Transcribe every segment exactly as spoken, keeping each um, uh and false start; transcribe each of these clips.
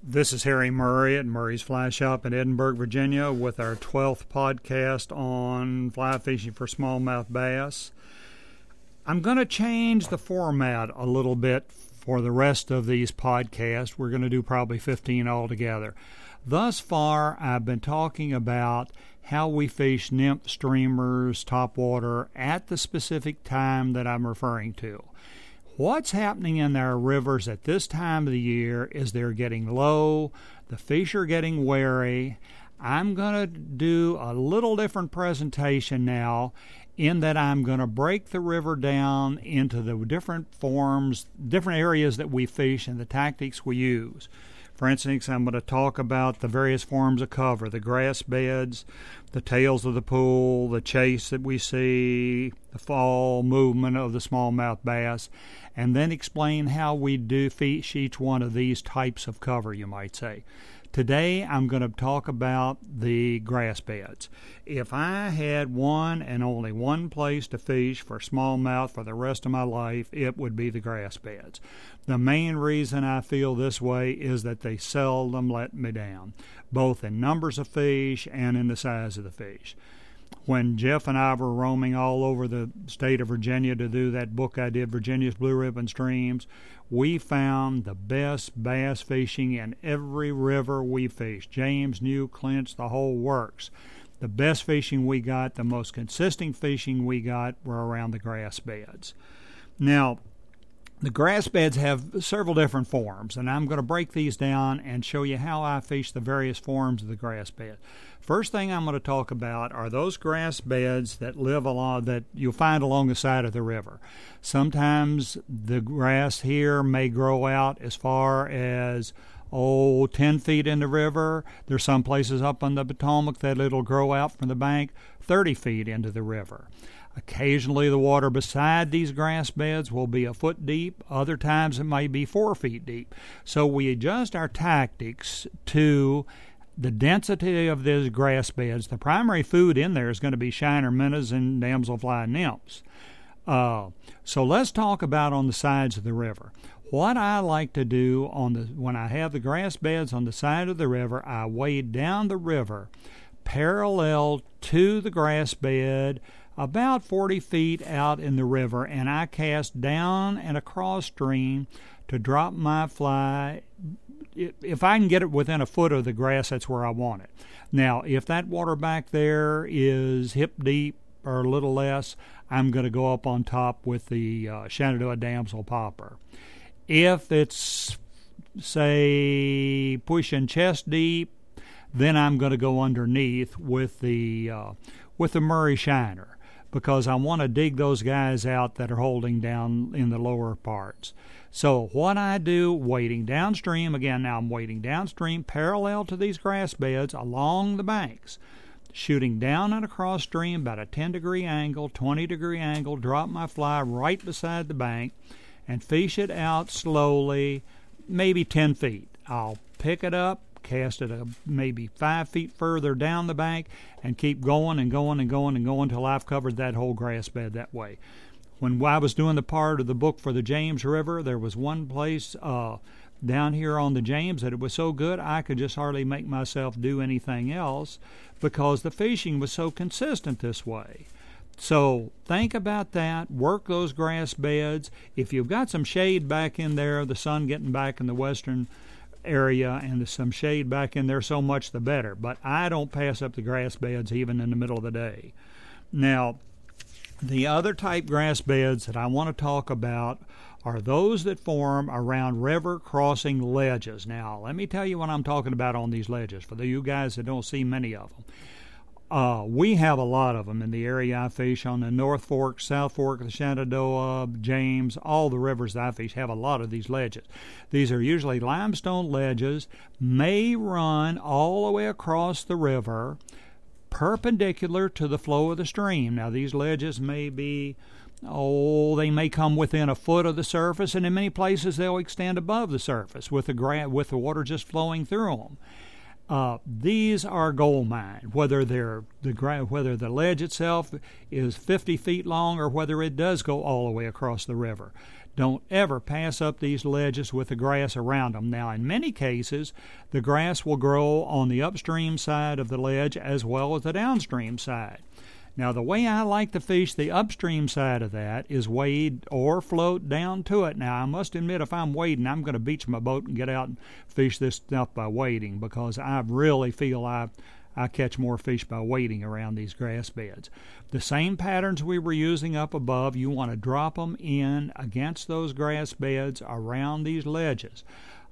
This is Harry Murray at Murray's Fly Shop in Edinburgh, Virginia, with our twelfth podcast on fly fishing for smallmouth bass. I'm going to change the format a little bit for the rest of these podcasts. We're going to do probably fifteen altogether. Thus far, I've been talking about how we fish nymph streamers, topwater, at the specific time that I'm referring to. What's happening in our rivers at this time of the year is they're getting low, the fish are getting wary. I'm going to do a little different presentation now in that I'm going to break the river down into the different forms, different areas that we fish and the tactics we use. For instance, I'm going to talk about the various forms of cover, the grass beds, the tails of the pool, the chase that we see, the fall movement of the smallmouth bass, and then explain how we do fish each one of these types of cover, you might say. Today, I'm going to talk about the grass beds. If I had one and only one place to fish for smallmouth for the rest of my life, it would be the grass beds. The main reason I feel this way is that they seldom let me down, both in numbers of fish and in the size of the fish. When Jeff and I were roaming all over the state of Virginia to do that book I did, Virginia's Blue Ribbon Streams, we found the best bass fishing in every river we fished. James, New, Clinch, the whole works. The best fishing we got, the most consistent fishing we got were around the grass beds. Now, the grass beds have several different forms, and I'm going to break these down and show you how I fish the various forms of the grass bed. First thing I'm going to talk about are those grass beds that live along, that you'll find along the side of the river. Sometimes the grass here may grow out as far as, oh, ten feet in the river. There's some places up on the Potomac that it'll grow out from the bank thirty feet into the river. Occasionally the water beside these grass beds will be a foot deep. Other times it may be four feet deep. So we adjust our tactics to the density of these grass beds. The primary food in there is going to be shiner minnows and damselfly nymphs. Uh, so let's talk about on the sides of the river. What I like to do on the when I have the grass beds on the side of the river, I wade down the river parallel to the grass bed about forty feet out in the river, and I cast down and across stream to drop my fly. If I can get it within a foot of the grass, that's where I want it. Now, if that water back there is hip deep or a little less, I'm going to go up on top with the uh, Shenandoah damsel popper. If it's, say, pushing chest deep, then I'm going to go underneath with the uh, with the Murray shiner, because I want to dig those guys out that are holding down in the lower parts. So what I do, wading downstream, again, now I'm wading downstream parallel to these grass beds along the banks, shooting down and across stream about a ten degree angle, twenty degree angle, drop my fly right beside the bank, and fish it out slowly, maybe ten feet. I'll pick it up, cast it a, maybe five feet further down the bank, and keep going and going and going and going until I've covered that whole grass bed that way. When I was doing the part of the book for the James River, there was one place uh, down here on the James that it was so good I could just hardly make myself do anything else because the fishing was so consistent this way. So think about that. Work those grass beds. If you've got some shade back in there, the sun getting back in the western area and there's some shade back in there, so much the better. But I don't pass up the grass beds even in the middle of the day. Now, the other type grass beds that I want to talk about are those that form around river crossing ledges. Now, let me tell you what I'm talking about on these ledges for the you guys that don't see many of them. Uh, we have a lot of them in the area I fish on the North Fork, South Fork, the Shenandoah, James, all the rivers that I fish have a lot of these ledges. These are usually limestone ledges, may run all the way across the river, perpendicular to the flow of the stream. Now, these ledges may be, oh, they may come within a foot of the surface, and in many places they'll extend above the surface with the gra- with the water just flowing through them. Uh, these are gold mine, whether they're the gra- whether the ledge itself is fifty feet long or whether it does go all the way across the river. Don't ever pass up these ledges with the grass around them. Now, in many cases, the grass will grow on the upstream side of the ledge as well as the downstream side. Now, the way I like to fish the upstream side of that is wade or float down to it. Now, I must admit, if I'm wading, I'm going to beach my boat and get out and fish this stuff by wading, because I really feel I I catch more fish by wading around these grass beds. The same patterns we were using up above, you want to drop them in against those grass beds around these ledges.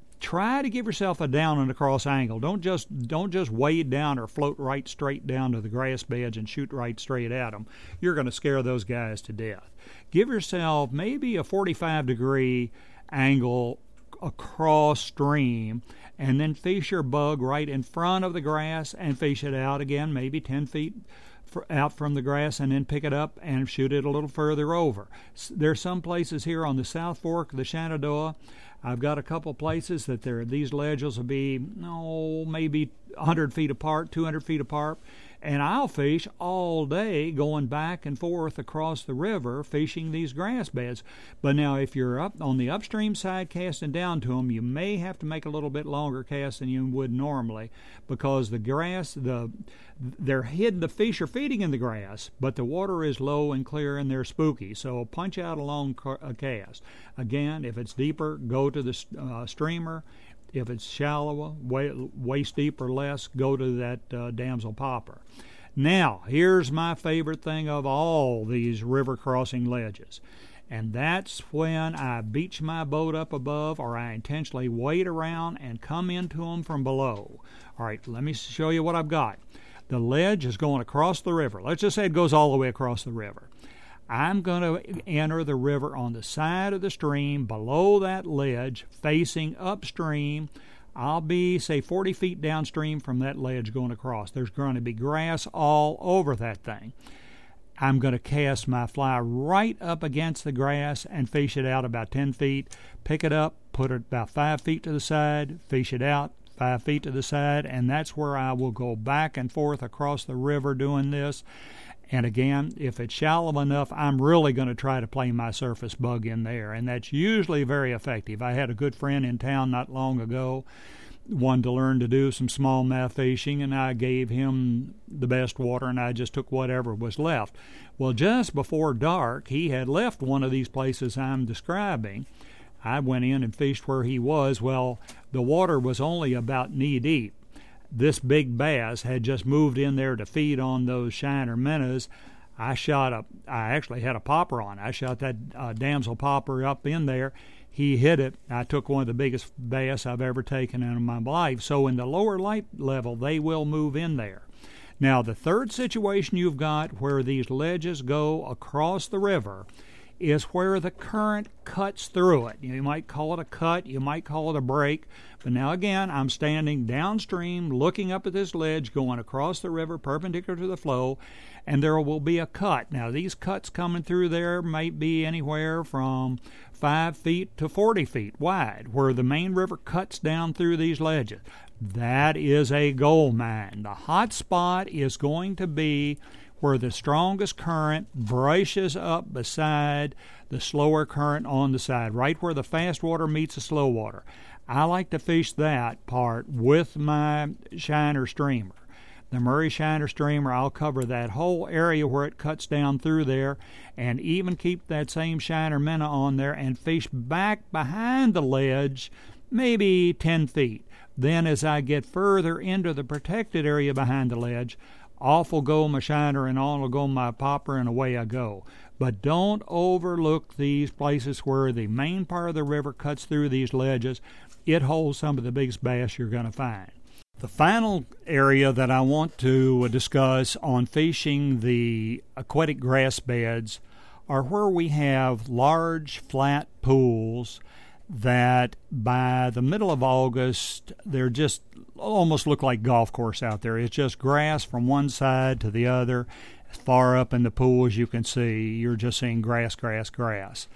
Try to give yourself a down and across angle. Don't just don't just wade down or float right straight down to the grass beds and shoot right straight at them. You're going to scare those guys to death. Give yourself maybe a forty-five degree angle across stream, and then fish your bug right in front of the grass and fish it out again, maybe ten feet out from the grass, and then pick it up and shoot it a little further over. There's some places here on the South Fork of the Shenandoah. I've got a couple places that there these ledges will be, oh, maybe one hundred feet apart, two hundred feet apart, and I'll fish all day going back and forth across the river fishing these grass beds. But now if you're up on the upstream side casting down to them, you may have to make a little bit longer cast than you would normally, because the grass, the they're hidden, the fish are feeding in the grass, but the water is low and clear and they're spooky. So punch out a long cast. Again, if it's deeper, go to the uh, streamer. If it's shallower, waist deep or less, go to that uh, damsel popper. Now, here's my favorite thing of all these river crossing ledges, and that's when I beach my boat up above, or I intentionally wade around and come into them from below. All right, let me show you what I've got. The ledge is going across the river. Let's just say it goes all the way across the river. I'm going to enter the river on the side of the stream below that ledge, facing upstream. I'll be, say, forty feet downstream from that ledge going across. There's going to be grass all over that thing. I'm going to cast my fly right up against the grass and fish it out about ten feet. Pick it up, put it about five feet to the side, fish it out five feet to the side, and that's where I will go back and forth across the river doing this. And again, if it's shallow enough, I'm really going to try to play my surface bug in there, and that's usually very effective. I had a good friend in town not long ago, wanted to learn to do some smallmouth fishing, and I gave him the best water, and I just took whatever was left. Well, just before dark, he had left one of these places I'm describing. I went in and fished where he was. Well, the water was only about knee deep. This big bass had just moved in there to feed on those shiner minnows. I shot a, I actually had a popper on. I shot that uh, damsel popper up in there. He hit it. I took one of the biggest bass I've ever taken in my life. So in the lower light level, they will move in there. Now, the third situation you've got where these ledges go across the river is where the current cuts through it. You might call it a cut, you might call it a break, but now again, I'm standing downstream looking up at this ledge going across the river perpendicular to the flow, and there will be a cut. Now, these cuts coming through there might be anywhere from five feet to forty feet wide, where the main river cuts down through these ledges. That is a gold mine. The hot spot is going to be where the strongest current brushes up beside the slower current on the side, right where the fast water meets the slow water. I like to fish that part with my shiner streamer. The Murray Shiner Streamer, I'll cover that whole area where it cuts down through there, and even keep that same shiner minnow on there and fish back behind the ledge maybe ten feet. Then as I get further into the protected area behind the ledge, off will go my shiner and on will go my popper, and away I go. But don't overlook these places where the main part of the river cuts through these ledges. It holds some of the biggest bass you're going to find. The final area that I want to discuss on fishing the aquatic grass beds are where we have large flat pools that by the middle of August, they're just almost look like golf course out there. It's just grass from one side to the other. As far up in the pool as you can see, you're just seeing grass, grass, grass.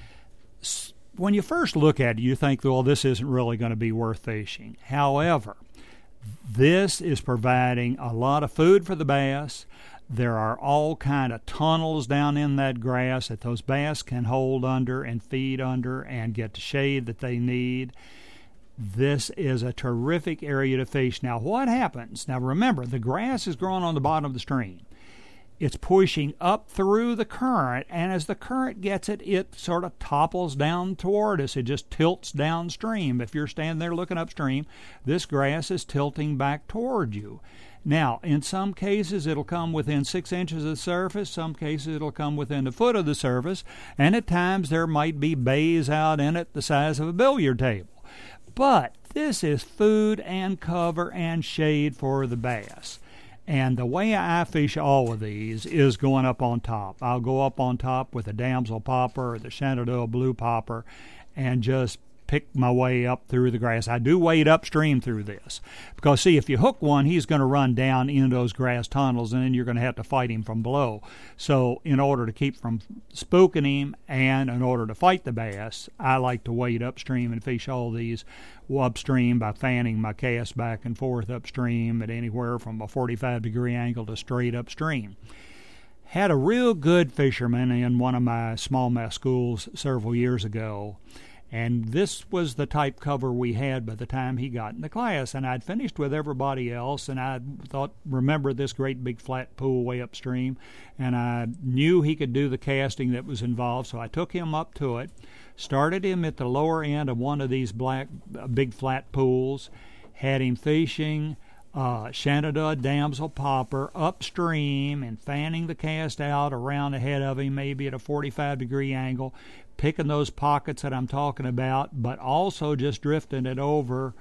When you first look at it, you think, well, this isn't really going to be worth fishing. However, this is providing a lot of food for the bass. There are all kind of tunnels down in that grass that those bass can hold under and feed under and get the shade that they need. This is a terrific area to fish. Now, what happens? Now, remember, the grass is growing on the bottom of the stream. It's pushing up through the current, and as the current gets it, it sort of topples down toward us. It just tilts downstream. If you're standing there looking upstream, this grass is tilting back toward you. Now, in some cases, it'll come within six inches of the surface. Some cases, it'll come within a foot of the surface. And at times, there might be bays out in it the size of a billiard table. But this is food and cover and shade for the bass. And the way I fish all of these is going up on top. I'll go up on top with a damsel popper or the Shenandoah blue popper and just pick my way up through the grass. I do wade upstream through this because, see, if you hook one, he's going to run down into those grass tunnels, and then you're going to have to fight him from below. So in order to keep from spooking him and in order to fight the bass, I like to wade upstream and fish all these upstream by fanning my cast back and forth upstream at anywhere from a forty-five degree angle to straight upstream. Had a real good fisherman in one of my smallmouth schools several years ago, and this was the type cover we had by the time he got in the class. And I'd finished with everybody else, and I thought, remember this great big flat pool way upstream, and I knew he could do the casting that was involved, so I took him up to it, started him at the lower end of one of these black big flat pools, had him fishing uh, Shenandoah damsel popper upstream and fanning the cast out around ahead of him, maybe at a forty-five degree angle, picking those pockets that I'm talking about, but also just drifting it over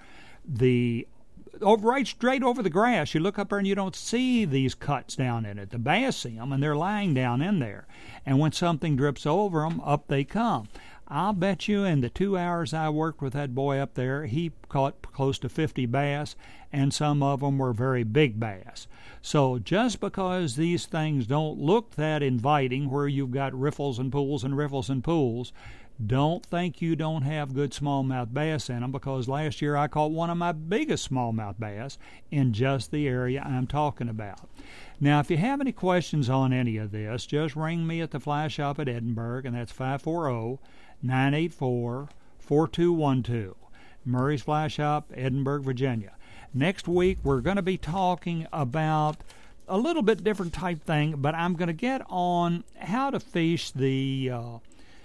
the over right straight over the grass. You look up there and you don't see these cuts down in it. The bass see them, and they're lying down in there. And when something drips over them, up they come. I'll bet you in the two hours I worked with that boy up there, he caught close to fifty bass, and some of them were very big bass. So just because these things don't look that inviting, where you've got riffles and pools and riffles and pools, don't think you don't have good smallmouth bass in them, because last year I caught one of my biggest smallmouth bass in just the area I'm talking about. Now, if you have any questions on any of this, just ring me at the Fly Shop at Edinburg, and that's five four zero, nine eight four, four two one two. Murray's Fly Shop, Edinburg, Virginia. Next week, we're going to be talking about a little bit different type thing, but I'm going to get on how to fish the, uh,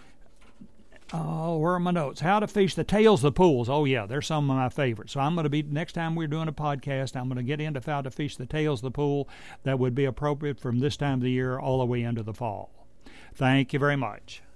oh, where are my notes? How to fish the tails of the pools. Oh, yeah, they're some of my favorites. So I'm going to be, next time we're doing a podcast, I'm going to get into how to fish the tails of the pool that would be appropriate from this time of the year all the way into the fall. Thank you very much.